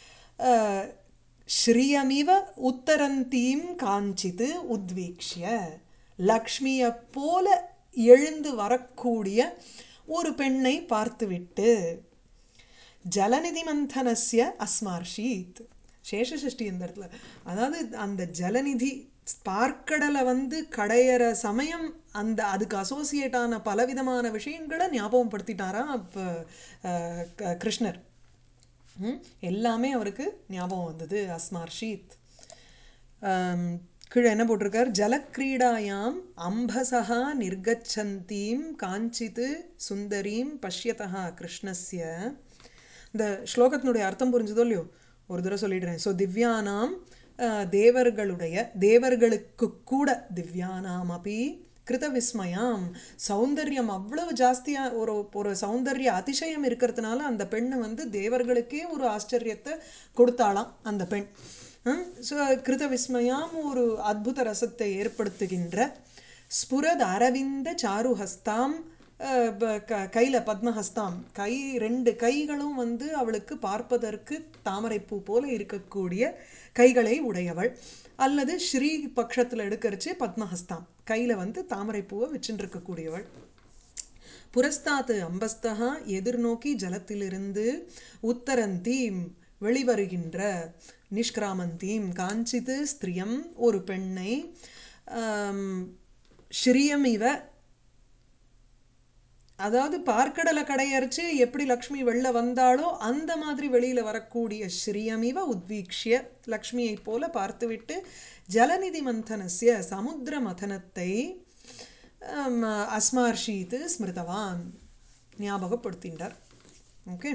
ஸ்ரீயமிவ உத்தரந்தீம் காஞ்சித்து உத்வீக்ஷ்ய லக்ஷ்மியை போல எழுந்து வரக்கூடிய ஒரு பெண்ணை பார்த்துவிட்டு ஜலநிதி மந்தனஸ்ய அஸ்மார்ஷீத். சேஷசஷ்டி இந்த இடத்துல அதாவது அந்த ஜலநிதி பார்க்கடலை வந்து கடையிற சமயம் அந்த அதுக்கு அசோசியேட்டான பலவிதமான விஷயங்களை ஞாபகம் படுத்திட்டாராம் இப்போ கிருஷ்ணர். எல்லாமே அவருக்கு ஞாபகம் வந்தது. அஸ்மார்ஷீத். கீழே என்ன போட்டிருக்கார்? ஜலக்கிரீடாயாம் அம்பசா நிர்கச்சந்தீம் காஞ்சித் சுந்தரீம் பஷ்யதா கிருஷ்ணஸ்ய. இந்த ஸ்லோகத்தினுடைய அர்த்தம் புரிஞ்சுதோ இல்லையோ, ஒரு தடவை சொல்லிடுறேன். ஸோ திவ்யானாம் தேவர்களுடைய தேவர்களுக்கு கூட திவ்யானாம் அப்படி கிருத விஸ்மயாம் சௌந்தர்யம் அவ்வளவு ஜாஸ்தியாக ஒரு ஒரு சௌந்தர்ய அதிசயம் இருக்கிறதுனால அந்த பெண்ணை வந்து தேவர்களுக்கே ஒரு ஆச்சரியத்தை கொடுத்தாளாம் அந்த பெண். ஸோ கிருத விஸ்மயாம் ஒரு அத்புத ரசத்தை ஏற்படுத்துகின்ற ஸ்புரத் அரவிந்த சாருஹஸ்தாம் கையில் பத்மஹஸ்தாம் கை ரெண்டு கைகளும் வந்து அவளுக்கு பார்ப்பதற்கு தாமரைப்பூ போல இருக்கக்கூடிய கைகளை உடையவள். அல்லது ஸ்ரீ பட்சத்தில் எடுக்கரிச்சு பத்மஹஸ்தாம் கையில் வந்து தாமரைப்பூவை வச்சுட்டு இருக்கக்கூடியவள். புரஸ்தாத்து அம்பஸ்தகா எதிர்நோக்கி ஜலத்திலிருந்து உத்தரந்தீம் வெளிவருகின்ற நிஷ்கிராமந்தீம் காஞ்சித் ஸ்திரியம் ஒரு பெண்ணை ஸ்ரீயம் இவ அதாவது பார்க்கடலை கடையரிச்சு எப்படி லக்ஷ்மி வெளில வந்தாளோ அந்த மாதிரி வெளியில் வரக்கூடிய ஸ்ரீயமிவ உத்வீக்ஷிய லக்ஷ்மியை போல பார்த்துவிட்டு ஜலநிதி மந்தனஸ்ய சமுத்திர மதனத்தை அஸ்மார்ஷீத் ஸ்மிருதவான் ஞாபகப்படுத்தின்றார். ஓகே.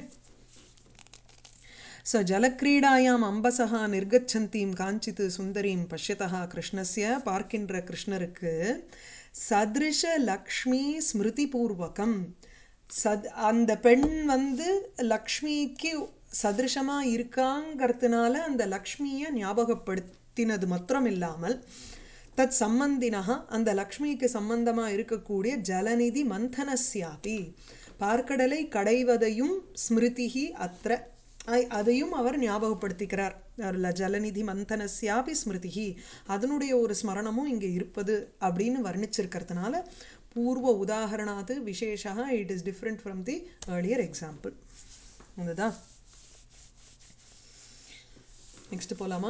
स जलक्रीडायाम् अम्बसः निर्गच्छन्तीं काञ्चित् सुन्दरीं पश्यतः कृष्णस्य பார்க்கின்ற கிருஷ்ணருக்கு சதிருஷ லக்ஷ்மி ஸ்மிருதிபூர்வகம் சத் அந்த பெண் வந்து லக்ஷ்மிக்கு சதிருஷமாக இருக்காங்கிறதுனால அந்த லக்ஷ்மியை ஞாபகப்படுத்தினது மாத்திரம் இல்லாமல் தத் சம்பந்தினஹா அந்த லக்ஷ்மிக்கு சம்பந்தமாக இருக்கக்கூடிய ஜலநிதி மந்தனஸ்யாபி பார்க்கடலை கடைவதையும் ஸ்மிருதிஹி அத்ர அதையும் அவர் ஞாபகப்படுத்திக்கிறார். ஜலநிதி மந்தனஸ்யாபி ஸ்மிருதிஹி அதனுடைய ஒரு ஸ்மரணமும் இங்கே இருப்பது அப்படின்னு வர்ணிச்சிருக்கிறதுனால பூர்வ உதாரணாது விசேஷா it is different from the earlier example. அதுதான். நெக்ஸ்ட் போலாமா?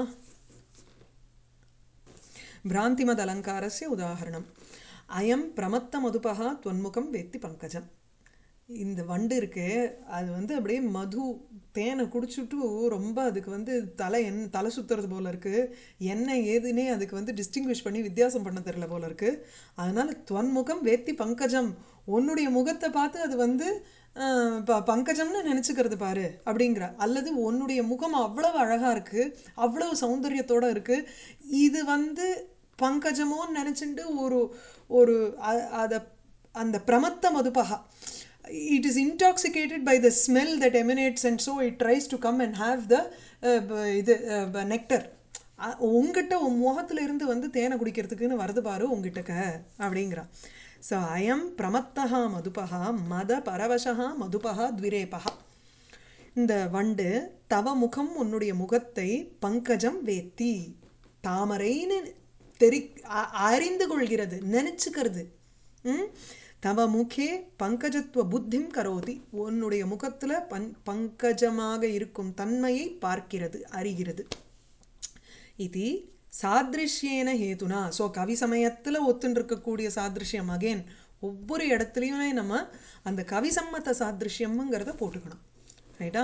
பிராந்திமத் அலங்காரஸ்ய உதாரணம். அயம் பிரமத்த மதுபகா துவன்முகம் வேத்தி பங்கஜம். இந்த வண்டு இருக்கு அது வந்து அப்படியே மது தேனை குடிச்சுட்டு ரொம்ப அதுக்கு வந்து தலை என் தலை சுற்றுறது போல இருக்குது. என்ன ஏதுன்னே அதுக்கு வந்து டிஸ்டிங்விஷ் பண்ணி வித்தியாசம் பண்ண தெரில போல இருக்குது. அதனால் துவன்முகம் வேத்தி பங்கஜம் உன்னுடைய முகத்தை பார்த்து அது வந்து ப பங்கஜம்னு நினச்சிக்கிறது பாரு அப்படிங்கிற. அல்லது உன்னுடைய முகம் அவ்வளவு அழகாக இருக்குது, அவ்வளவு சௌந்தரியத்தோடு இருக்குது, இது வந்து பங்கஜமோன்னு நினச்சிட்டு ஒரு ஒரு அதை அந்த பிரமத்த மதுபகா it is intoxicated by the smell that emanates and so it tries to come and have the இது nectar. உங்ககிட்ட உன் முகத்துல இருந்து வந்து தேனை குடிக்கிறதுக்குன்னு வருது பாரு உங்ககிட்டக்க அப்படிங்கிறான். ஸோ அயம் பிரமத்தகா மதுபகா மத பரவசகா மதுபகா த்விரேபகா. இந்த வண்டு தவ முகம் உன்னுடைய முகத்தை பங்கஜம் வேத்தி தாமரைன்னு தெரி அறிந்து கொள்கிறது, நினச்சிக்கிறது. ம் தவ முகே பங்கஜத்துவ புத்திம் கரோதி உன்னுடைய முகத்தில் பன் பங்கஜமாக இருக்கும் தன்மையை பார்க்கிறது, அறிகிறது. இது சாதிருஷ்யேன ஹேதுனா. ஸோ கவி சமயத்தில் ஒத்துன்னு இருக்கக்கூடிய சாதிருஷ்யம் அகேன் ஒவ்வொரு இடத்துலையுமே நம்ம அந்த கவி சம்மத்த சாதிருஷ்யம்ங்கிறத போட்டுக்கணும். ரைட்டா?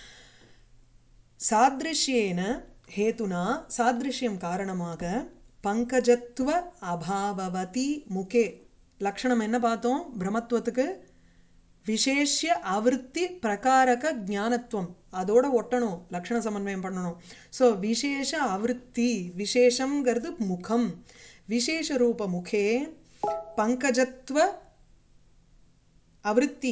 சாதிருஷ்யேன ஹேதுனா சாதிருஷ்யம் காரணமாக பங்கஜத்துவ அபாவவதி முகே லக்ஷணம் என்ன பார்த்தோம்? பிரமத்துவத்துக்கு விசேஷ்ய ஆவருத்தி பிரகாரக ஞானத்துவம் அதோட ஒட்டணும், லக்ஷண சமன்வயம் பண்ணணும். ஸோ விசேஷ ஆவருத்தி விசேஷங்கிறது முகம், விசேஷ ரூப முகே பங்கஜத்துவ ஆவருத்தி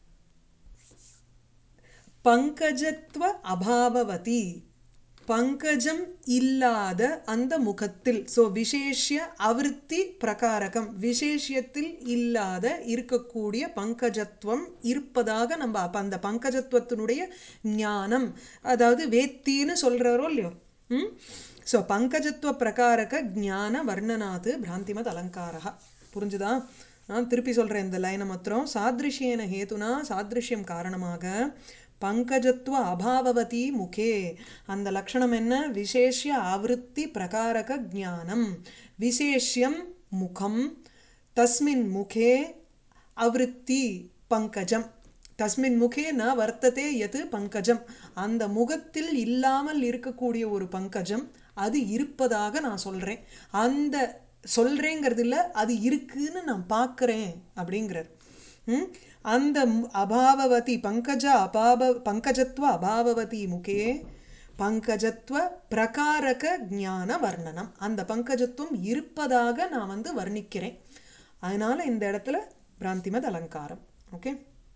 பங்கஜத்துவ அபாவவதி பங்கஜம் இல்லாத அந்த முகத்தில். ஸோ விசேஷ்ய ஆவருத்தி பிரகாரகம் விசேஷத்தில் இல்லாத இருக்கக்கூடிய பங்கஜத்துவம் இருப்பதாக நம்ம அப்போ அந்த பங்கஜத்துவத்தினுடைய ஞானம் அதாவது வேத்தின்னு சொல்கிறாரோ இல்லையோ. ம் ஸோ பங்கஜத்துவ பிரகாரக ஞான வர்ணனாது பிராந்திமத் அலங்காரா. புரிஞ்சுதா? நான் திருப்பி சொல்கிறேன் இந்த லைனை மாத்திரம். சாதிருஷ்யேன ஹேதுனா சாதிருஷ்யம் காரணமாக பங்கஜத்துவ அபாவவதி முகே அந்த லக்ஷணம் என்ன? விசேஷ்ய ஆவருத்தி பிரகாரக ஞானம். விசேஷ்யம் முகம், தஸ்மின் முகே ஆவருத்தி பங்கஜம். தஸ்மின் முகே ந வர்த்ததே யது பங்கஜம் அந்த முகத்தில் இல்லாமல் இருக்கக்கூடிய ஒரு பங்கஜம் அது இருப்பதாக நான் சொல்கிறேன். அந்த சொல்கிறேங்கிறது இல்லை, அது இருக்குன்னு நான் பார்க்குறேன் அப்படிங்கிறார். ம் அந்த அபாவவதி பங்கஜ அபாவ பங்கஜத்துவ அபாவவதி முகே பங்கஜத்துவ பிரகாரக ஞான வர்ணனம் அந்த பங்கஜத்துவம் இருப்பதாக நான் வந்து வர்ணிக்கிறேன். அதனால் இந்த இடத்துல பிராந்திமத் அலங்காரம். ஓகே.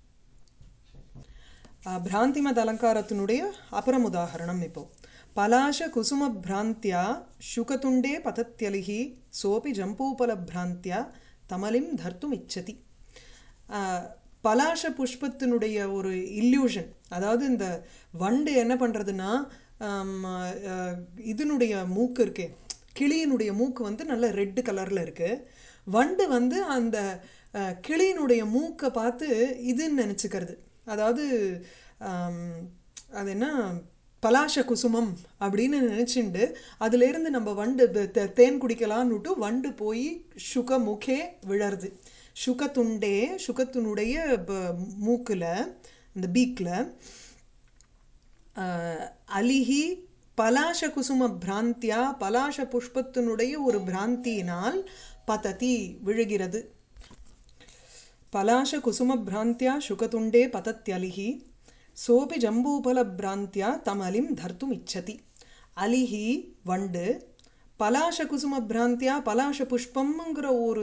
பிராந்திமத் அலங்காரத்தினுடைய அப்புறம் உதாரணம் இப்போ. பலாஷ குசும பிராந்தியா சுகதுண்டே பதத்யலிஹி சோபி ஜம்பூபல பிராந்தியா தமலிம் தர்த்தும் இச்சதி. பலாஷ புஷ்பத்தினுடைய ஒரு இல்யூஷன், அதாவது இந்த வண்டு என்ன பண்ணுறதுன்னா இதனுடைய மூக்கு இருக்கே கிளியினுடைய மூக்கு வந்து நல்ல ரெட்டு கலரில் இருக்குது. வண்டு வந்து அந்த கிளியினுடைய மூக்கை பார்த்து இதுன்னு நினச்சிக்கிறது, அதாவது அது என்ன பலாஷ குசுமம் அப்படின்னு நினச்சிண்டு அதுலேருந்து நம்ம வண்டு தேன் குடிக்கலான்னுட்டு வண்டு போய் சுக முகே விழருது. சுகத்துண்டே சுகத்தினுடைய மூக்கில் இந்த பீக்கில் அலிஹி பலாஷ குசும பிராந்தியா பலாஷ புஷ்பத்தினுடைய ஒரு பிராந்தியினால் பததி விழுகிறது. பலாஷ குசும பிராந்தியா சுகதுண்டே பதத்யலிஹி சோபி ஜம்பூபல பிராந்தியா தமலிம் தர்த்தும் இச்சதி. அலிஹி வண்டு, பலாஷ குசும பிராந்தியா பலாஷ புஷ்பம்ங்கிற ஒரு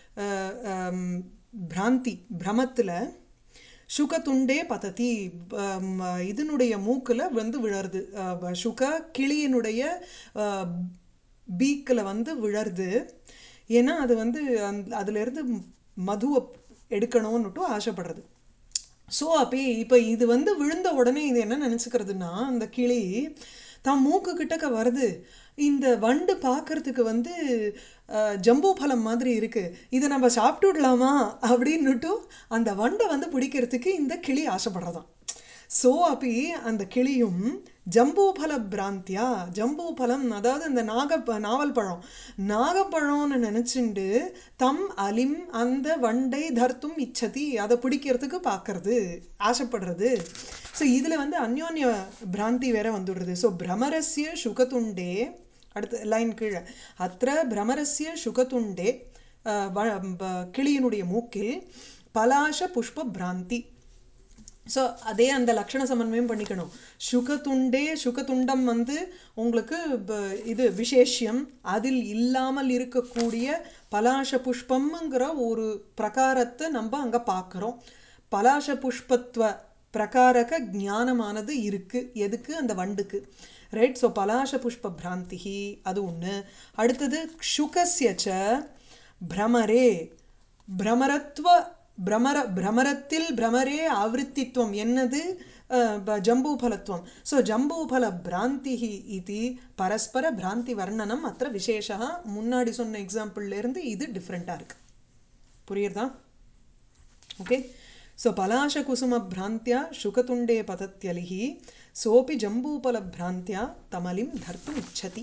பிராந்தி பிரமத்தில் சுகத்துண்டே பததி இதனுடைய மூக்கில் வந்து விழருது. சுக கிளியினுடைய பீக்கில் வந்து விழருது. ஏன்னா அது வந்து அந் அதுலேருந்து மதுவை எடுக்கணும்னுட்டு ஆசைப்படுறது. ஸோ அப்போ இப்போ இது வந்து விழுந்த உடனே இது என்ன நினச்சிக்கிறதுனா, அந்த கிளி தான் மூக்கு கிட்டக்க வருது, இந்த வண்டு பார்க்கறதுக்கு வந்து ஜம்பூ பழம் மாதிரி இருக்குது, இதை நம்ம சாப்பிட்டுடலாமா அப்படின்னுட்டு அந்த வண்டை வந்து பிடிக்கிறதுக்கு இந்த கிளி ஆசைப்படுறதான். ஸோ அப்போ அந்த கிளியும் ஜம்பூபல பிராந்தியா ஜம்பூபலம் அதாவது இந்த நாக நாவல் பழம் நாகப்பழம்னு நினச்சிண்டு தம் அலிம் அந்த வண்டை தர்த்தும் இச்சதி அதை பிடிக்கிறதுக்கு பார்க்கறது ஆசைப்படுறது. ஸோ இதில் வந்து அந்யோன்ய பிராந்தி வேற வந்துடுறது. ஸோ பிரமரஸ்ய சுகதுண்டே அடுத்த லைன் கீழே அத்த பிரமரஸ்ய சுகதுண்டே கிளியினுடைய மூக்கில் பலாஷ புஷ்ப பிராந்தி. ஸோ அதே அந்த லக்ஷண சமன்வயம் பண்ணிக்கணும். சுகதுண்டே சுகதுண்டம் வந்து உங்களுக்கு இது விசேஷம், அதில் இல்லாமல் இருக்கக்கூடிய பலாஷ புஷ்பம்ங்கிற ஒரு பிரகாரத்தை நம்ம அங்கே பார்க்குறோம். பலாஷ புஷ்பத்துவ பிரகாரக ஞானமானது இருக்குது எதுக்கு, அந்த வண்டுக்கு, ரைட். ஸோ பலாஷ புஷ்ப பிராந்திஹி அது ஒன்று. அடுத்தது க்ஷுகஸ்யச்ச பிரமரே பிரமரத்வ பிரமர பிரமரத்தில் பிரமரே ஆவருத்தித்வம் என்னது ஜம்பூபலத்வம். ஸோ ஜம்பூபல பிராந்திஹி இது பரஸ்பர பிராந்தி வர்ணனம் அத்த விசேஷா. முன்னாடி சொன்ன எக்ஸாம்பிள்லேருந்து இது டிஃப்ரெண்ட்டாக இருக்குது. புரியுறதா? ஓகே. ஸோ பலாஷ குசும பிராந்தியா சுகதுண்டே பதத்யலிஹி சோபி ஜம்பூபல பிராந்தியா தமலிம் தர்த்தும் இச்சதி.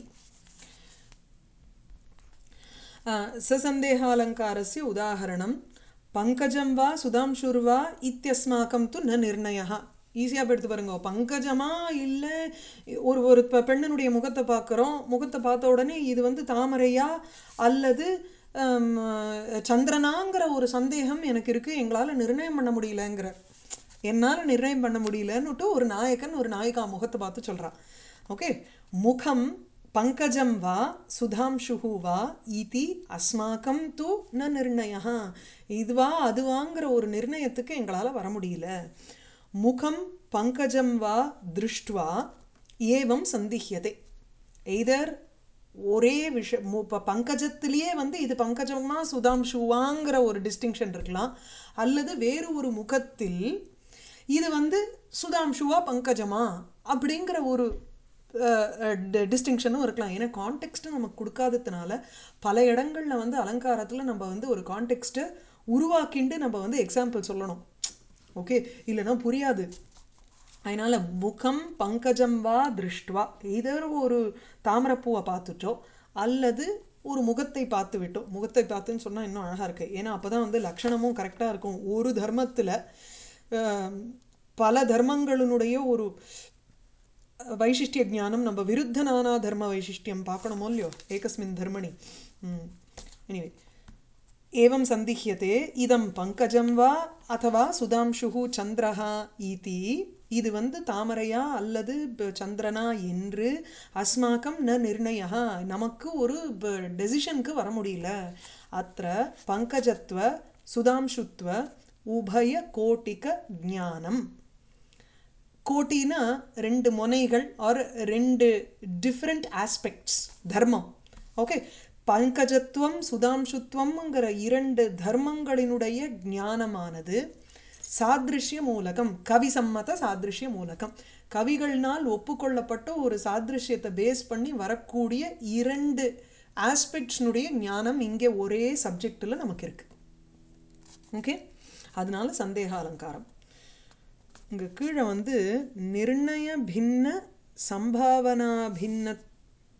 சசந்தேகாலங்காரஸ்ய உதாஹரணம் பங்கஜம் வா சுதாம்சுர்வா இத்தியஸ்மாக்கம் து ந நிர்ணயः. ஈஸியாக எடுத்து பாருங்க. பங்கஜமா இல்லை ஒரு ஒரு பெண்ணினுடைய முகத்தை பார்க்குறோம், முகத்தை பார்த்த உடனே இது வந்து தாமரையா அல்லது சந்திரனாங்கிற ஒரு சந்தேகம் எனக்கு இருக்குது, எங்களால் நிர்ணயம் பண்ண முடியலங்கிற என்னால் நிர்ணயம் பண்ண முடியலன்னுட்டு ஒரு நாயக்கன் ஒரு நாயிகா முகத்தை பார்த்து சொல்கிறான். ஓகே. முகம் பங்கஜம் வா சுதாம்சுஹு வா இதி அஸ்மாக்கம் து ந நிர்ணயः. இதுவா அதுவாங்கிற ஒரு நிர்ணயத்துக்கு எங்களால் வர முடியல. முகம் பங்கஜம் வா திருஷ்டுவா ஏவம் சந்திஹ்யதே. எய்தர் ஒரே விஷயம் இப்போ பங்கஜத்திலேயே வந்து இது பங்கஜமா சுதாம்சுவாங்கிற ஒரு டிஸ்டிங்ஷன் இருக்கலாம், அல்லது வேறு ஒரு முகத்தில் இது வந்து சுதாம்சுவா பங்கஜமா அப்படிங்கிற ஒரு டிஸ்டிங்ஷனும் இருக்கலாம். ஏன்னா கான்டெக்ஸ்ட்டு நமக்கு கொடுக்காததுனால பல இடங்களில் வந்து அலங்காரத்தில் நம்ம வந்து ஒரு கான்டெக்ஸ்ட்டை உருவாக்கிண்டு நம்ம வந்து எக்ஸாம்பிள் சொல்லணும். ஓகே, இல்லைன்னா புரியாது. அதனால் முகம் பங்கஜம் வா திருஷ்டுவா இதர் ஒரு தாமரைப்பூவை பார்த்துட்டோம் அல்லது ஒரு முகத்தை பார்த்து விட்டோம். முகத்தை பார்த்துன்னு சொன்னால் இன்னும் அழகாக இருக்குது. ஏன்னா அப்போ தான் வந்து லக்ஷணமும் கரெக்டாக இருக்கும். ஒரு தர்மத்தில் பல தர்மங்களினுடைய ஒரு வைசிஷ்டிய ஜானம் நம்ம விருத்த நானா தர்ம வைசிஷ்டியம் பார்க்கணுமோ இல்லையோ ஏகஸ்மின் தர்மணி. எனிவே ஏவம் சந்திஹ்யதே இதம் பங்கஜம் வா அதவா சுதாம்சுஹு சந்திரஹா இதி. இது வந்து தாமரையா அல்லது சந்திரனா என்று அஸ்மாக்கம் ந நிர்ணயா நமக்கு ஒரு டெசிஷனுக்கு வர முடியல. அத்த பங்கஜத்வ சுதாம்சுத்வ உபய கோட்டிக ஞானம். கோட்டினா ரெண்டு முனைகள் ஆர் ரெண்டு டிஃப்ரெண்ட் ஆஸ்பெக்ட்ஸ் தர்மம். ஓகே. பங்கஜத்துவம் சுதாம்சுத்வம்ங்கிற இரண்டு தர்மங்களினுடைய ஞானமானது சாதிருஷ்ய மூலகம், கவி சம்மத சாதிருஷ்ய மூலகம், கவிகள்னால் ஒப்புக்கொள்ளப்பட்ட ஒரு சாதிருஷ்யத்தை பேஸ் பண்ணி வரக்கூடிய இரண்டு ஆஸ்பெக்ட்ஸ்னுடைய ஞானம் இங்கே ஒரே சப்ஜெக்டில் நமக்கு இருக்குது. ஓகே. அதனால சந்தேக அலங்காரம். இங்கே கீழே வந்து நிர்ணய பின்ன சம்பாவனா பின்ன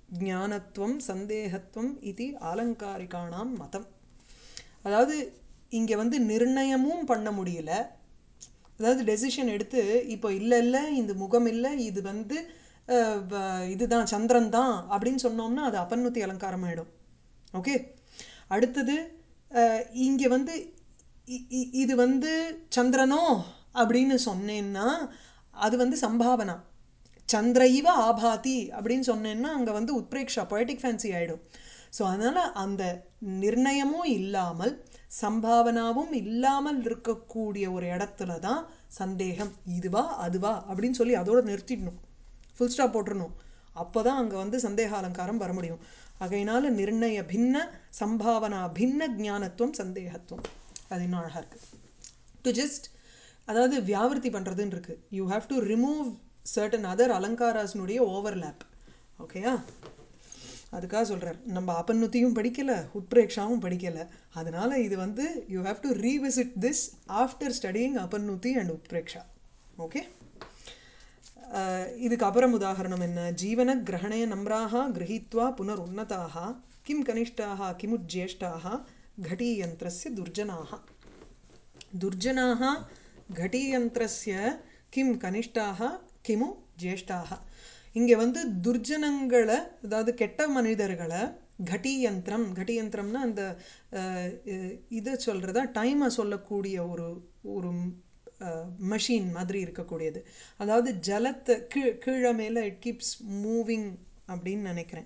ஞானத்துவம் சந்தேகத்துவம் இது ஆலங்காரிகானாம் மதம். அதாவது இங்கே வந்து நிர்ணயமும் பண்ண முடியல. அதாவது டெசிஷன் எடுத்து இப்போ இல்லை இல்லை இந்த முகம் இல்லை இது வந்து அஹ், வ- இதுதான் சந்திரன் தான் அப்படின்னு சொன்னோம்னா அது அபன்னுத்தி அலங்காரம் ஆயிடும். ஓகே. அடுத்தது இங்கே வந்து இ- இ- இது வந்து சந்திரனோ அப்படின்னு சொன்னேன்னா அது வந்து சம்பாவனா. சந்திர இவ ஆபாதி அப்படின்னு சொன்னேன்னா அங்கே வந்து உத்பிரேக்ஷா பொய்டிக் ஃபேன்சி ஆகிடும். ஸோ அதனால் அந்த நிர்ணயமும் இல்லாமல் சம்பாவனாவும் இல்லாமல் இருக்கக்கூடிய ஒரு இடத்துல தான் சந்தேகம் இதுவா அதுவா அப்படின்னு சொல்லி அதோடு நிறுத்திடணும், ஃபுல் ஸ்டாப் போட்டுடணும். அப்போ தான் அங்கே வந்து சந்தேக அலங்காரம் வர முடியும். ஆகையினால நிர்ணய பின்ன சம்பாவனா பின்ன ஞானத்துவம் சந்தேகத்துவம். அது இன்னும் அழகாக இருக்குது. டு ஜஸ்ட் அதாவது வியாவிருத்தி பண்ணுறதுன்னு இருக்குது. You have to remove certain other அலங்காராஸ்னுடைய ஓவர்லேப். ஓகேயா? அதுக்காக சொல்கிறார். நம்ம அபன்னுத்தியும் படிக்கலை உட்பிரேக்ஷாவும் படிக்கலை. அதனால் இது வந்து you have to revisit this after studying அபன்னுத்தி அண்ட் உட்பிரேக்ஷா. ஓகே. இதுக்கு அப்புறம் உதாரணம் என்ன? ஜீவன கிரகணே நம்ராக கிரகித்வா புனர் உன்னதாக கிம் கனிஷ்டாக கிமுஜ்யேஷ்டாக घटीयन्त्रस्य दुर्जनाः. दुर्जनाः घटीयन्त्रस्य किं कनिष्ठाः किमु ज्येष्ठाः. இங்கே வந்து துர்ஜனங்களை அதாவது கெட்ட மனிதர்களை घटीयन्त्रம், घटीयन्त्रம்னா அந்த இதை சொல்கிறதா டைமை சொல்லக்கூடிய ஒரு ஒரு மெஷின் மாதிரி இருக்கக்கூடியது. அதாவது ஜலத்தை கீ கீழே மேலே இட் கீப்ஸ் மூவிங் அப்படின்னு நினைக்கிறேன்.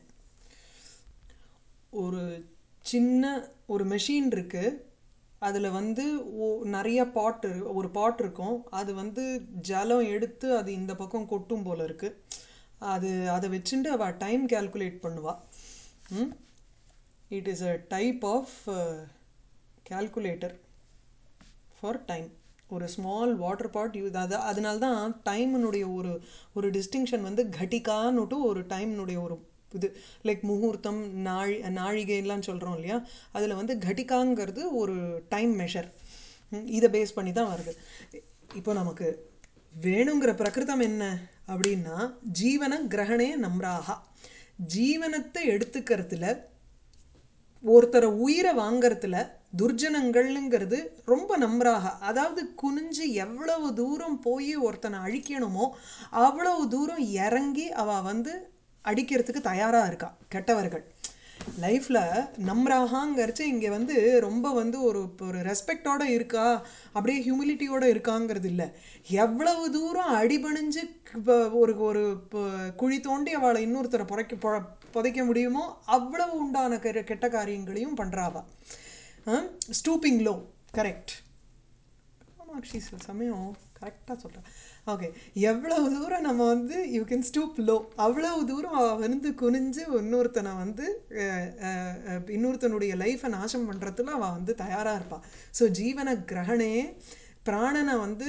ஒரு சின்ன ஒரு மெஷின் இருக்குது. அதில் வந்து ஓ நிறைய பாட் ஒரு பாட் இருக்கும். அது வந்து ஜலம் எடுத்து அது இந்த பக்கம் கொட்டும் போல் இருக்குது. அது அதை வச்சுட்டு அவள் டைம் கேல்குலேட் பண்ணுவாள். It is a type of calculator for time. ஒரு ஸ்மால் வாட்டர் பாட் யூஸ். அது அதனால தான் டைமினுடைய ஒரு ஒரு டிஸ்டிங்ஷன் வந்து கட்டிக்கான்னுட்டு ஒரு டைமினுடைய ஒரு இது லைக் முகூர்த்தம் நாழி நாழிகைலாம் சொல்கிறோம் இல்லையா, அதில் வந்து கட்டிகாங்கிறது ஒரு டைம் மெஷர். இதை பேஸ் பண்ணி தான் வருது. இப்போ நமக்கு வேணுங்கிற பிரகிருதம் என்ன அப்படின்னா ஜீவன கிரகணே நம்ராகா. ஜீவனத்தை எடுத்துக்கிறதுல ஒருத்தரை உயிரை வாங்கிறதுல துர்ஜனங்கள்ங்கிறது ரொம்ப நம்பராக, அதாவது குனிஞ்சு எவ்வளவு தூரம் போய் ஒருத்தனை அழிக்கணுமோ அவ்வளவு தூரம் இறங்கி அவள் வந்து அடிக்கிறதுக்கு தயாராக இருக்கா. கெட்டவர்கள் லைஃப்பில் நம்பராகாங்கிறச்சு இங்கே வந்து ரொம்ப வந்து ஒரு ஒரு ரெஸ்பெக்டோடு இருக்கா, அப்படியே ஹியூமிலிட்டியோடு இருக்காங்கிறது இல்லை. எவ்வளவு தூரம் அடிபணிஞ்சு ஒரு ஒரு குழி தோண்டி அவளை இன்னொருத்தரை புதைக்க பொ புதைக்க முடியுமோ அவ்வளவு உண்டான கெ கெட்ட காரியங்களையும் பண்ணுறாவா. Stooping low. கரெக்ட். ஆமாக்ஷி சில சமயம் கரெக்டாக சொல்கிறேன். ஓகே. எவ்வளவு தூரம் நம்ம வந்து யூ கேன் ஸ்டூப் லோ அவ்வளவு தூரம் அவள் வந்து குனிஞ்சு இன்னொருத்தனை வந்து இன்னொருத்தனுடைய லைஃப்பை நாசம் பண்ணுறதுல அவள் வந்து தயாராக இருப்பாள். ஸோ ஜீவன கிரகணே பிராணனை வந்து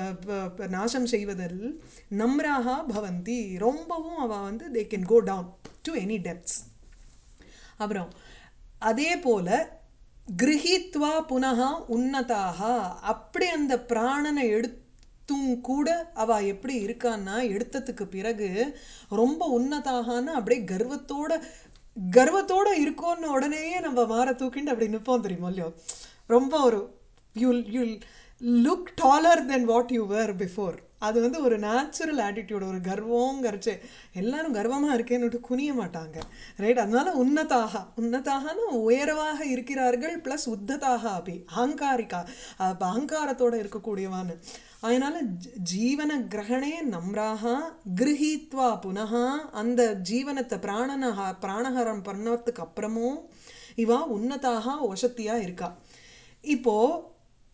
நாசம் செய்வதில் நம்ராகா பவந்தி. ரொம்பவும் அவள் வந்து they can go down to any depths. அப்புறம் அதே போல் கிரகித்வா புனகா உன்னதாக. அப்படி அந்த பிராணனை எடுத்தும் கூட அவள் எப்படி இருக்கான்னா எடுத்ததுக்கு பிறகு ரொம்ப உன்னதாகனா அப்படியே கர்வத்தோட கர்வத்தோடு இருக்கோன்னு உடனேயே நம்ம மாற தூக்கிண்டு அப்படி நிற்போம் தெரியுமோ இல்லையோ. ரொம்ப ஒரு you'll you'll look taller than what you were before. அது வந்து ஒரு நேச்சுரல் ஆட்டிடியூட். ஒரு கர்வங்கிறச்சு எல்லாரும் கர்வமாக இருக்கேன்னுட்டு குனிய மாட்டாங்க, ரைட்? அதனால உன்னதாக உன்னதாகனா உயர்வாக இருக்கிறார்கள் ப்ளஸ் உத்ததாக அப்படி அகங்காரிக்கா அகங்காரத்தோடு இருக்கக்கூடியவான்னு. அதனால் ஜீவன கிரகணே நம்ராக கிரகித்வா புனகா. அந்த ஜீவனத்தை பிராணனஹா பிராணஹரம் பண்ணதுக்கு அப்புறமும் இவா உன்னதாக வசத்தியாக இருக்கா. இப்போது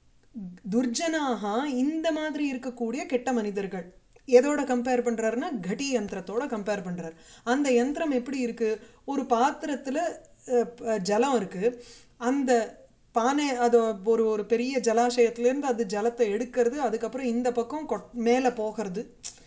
துர்ஜனாக இந்த மாதிரி இருக்கக்கூடிய கெட்ட மனிதர்கள் எதோட கம்பேர் பண்ணுறாருன்னா கட்டி யந்திரத்தோட கம்பேர் பண்ணுறார். அந்த யந்திரம் எப்படி இருக்குது? ஒரு பாத்திரத்தில் ஜலம் இருக்குது. அந்த பானை அது ஒரு ஒரு பெரிய ஜலாசயத்துலேருந்து அது ஜலத்தை எடுக்கிறது, அதுக்கப்புறம் இந்த பக்கம் கொட் மேலே போகிறது.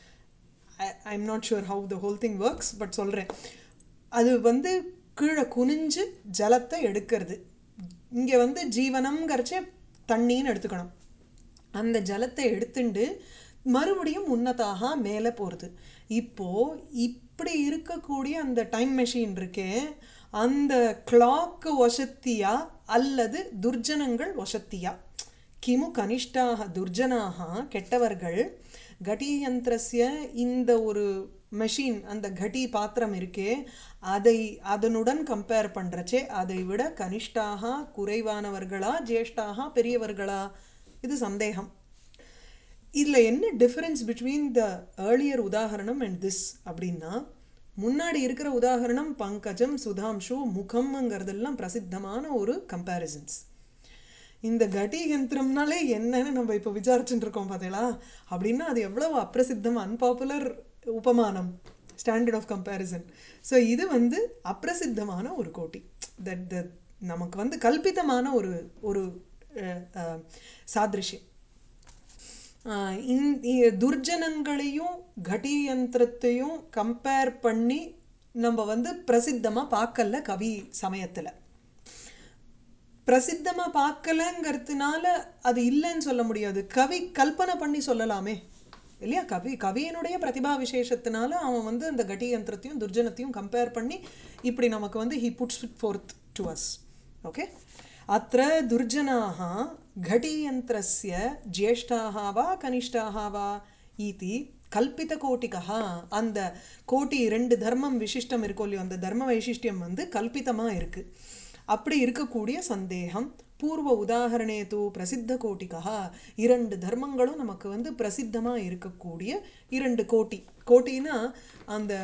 I am not sure how the whole thing works, but சொல்கிறேன். அது வந்து கீழே குனிஞ்சு ஜலத்தை எடுக்கிறது. இங்கே வந்து ஜீவனம்ங்கிறச்சே தண்ணின்னு எடுத்துக்கணும். அந்த ஜலத்தை எடுத்துண்டு மறுபடியும் உன்னதாக மேலே போகிறது. இப்போது இப்படி இருக்கக்கூடிய அந்த டைம் மெஷின் இருக்கே அந்த கிளாக்கு வசத்தியா அல்லது துர்ஜனங்கள் வசத்தியா கிமு கனிஷ்டாக துர்ஜனாக கெட்டவர்கள் கட்டியந்திரஸ்ய இந்த ஒரு மெஷின் அந்த கட்டி பாத்திரம் இருக்கே அதை அதனுடன் கம்பேர் பண்ணுறச்சே அதை விட கனிஷ்டாக குறைவானவர்களா ஜேஷ்டாக பெரியவர்களா இது சந்தேகம். இதில் என்ன டிஃபரன்ஸ் பிட்வீன் த ஏர்லியர் உதாகரணம் அண்ட் திஸ் அப்படின்னா முன்னாடி இருக்கிற உதாகரணம் பங்கஜம் சுதாம்ஷு முகம்ங்கிறதெல்லாம் பிரசித்தமான ஒரு கம்பேரிசன்ஸ். இந்த கட்டி யந்திரம்னாலே என்னன்னு நம்ம இப்போ விசாரிச்சுட்டு இருக்கோம் பார்த்தீங்களா அப்படின்னா அது எவ்வளவு அப்பிரசித்தம் அன்பாப்புலர் உபமானம் ஸ்டாண்டர்ட் ஆஃப் கம்பேரிசன். ஸோ இது வந்து அப்பிரசித்தமான ஒரு கோட்டி தட் த நமக்கு வந்து கல்பித்தமான ஒரு ஒரு சாதிருஷ்யம். துர்ஜனங்களையும் கட்டி யந்திரத்தையும் கம்பேர் பண்ணி நம்ம வந்து பிரசித்தமாக பார்க்கல கவி சமயத்தில். பிரசித்தமாக பார்க்கலங்கிறதுனால அது இல்லைன்னு சொல்ல முடியாது. கவி கல்பனை பண்ணி சொல்லலாமே இல்லையா? கவி கவியினுடைய பிரதிபா விசேஷத்தினால அவன் வந்து அந்த கட்டி யந்திரத்தையும் துர்ஜனத்தையும் கம்பேர் பண்ணி இப்படி நமக்கு வந்து he puts it forth to us. Okay, அത്ര துர்ஜனாः घटीयन्त्रस्य ज्येष्ठाः वा कनिष्ठाः वा इति கல்பிதகோட்டிகः. அந்த கோட்டி ரெண்டு தர்மம் விசிஷ்டம் இருக்கோ இல்லையோ அந்த தர்ம வைசிஷ்டியம் வந்து கல்பிதமாக இருக்குது. அப்படி இருக்கக்கூடிய சந்தேகம் பூர்வ உதாகரணே தூ பிரசித்த கோட்டிகா இரண்டு தர்மங்களும் நமக்கு வந்து பிரசித்தமாக இருக்கக்கூடிய இரண்டு கோட்டி. கோட்டினா அந்த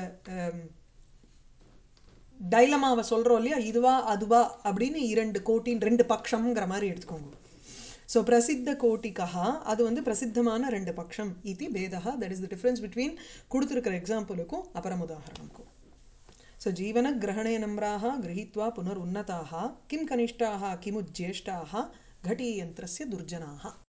டைலமாவை சொல்கிறோம் இல்லையா, இதுவா அதுவா அப்படின்னு இரண்டு கோட்டின் ரெண்டு பக்ஷங்கிற மாதிரி எடுத்துக்கோங்க. ஸோ பிரசித்த கோட்டிகா அது வந்து பிரசித்தமான ரெண்டு பக்ஷம். இது பேதா, that is the difference between கொடுத்துருக்கிற எக்ஸாம்பிளுக்கும் அப்புறம் உதாகரணமுக்கும். ஸோ ஜீவன கிரகணே நம்ராக கிரகித்வா புனர் உன்னதாக கிம் கனிஷ்டாக கிமு ஜேஷ்டாக घटीयन्त्रस्य दुर्जनाः.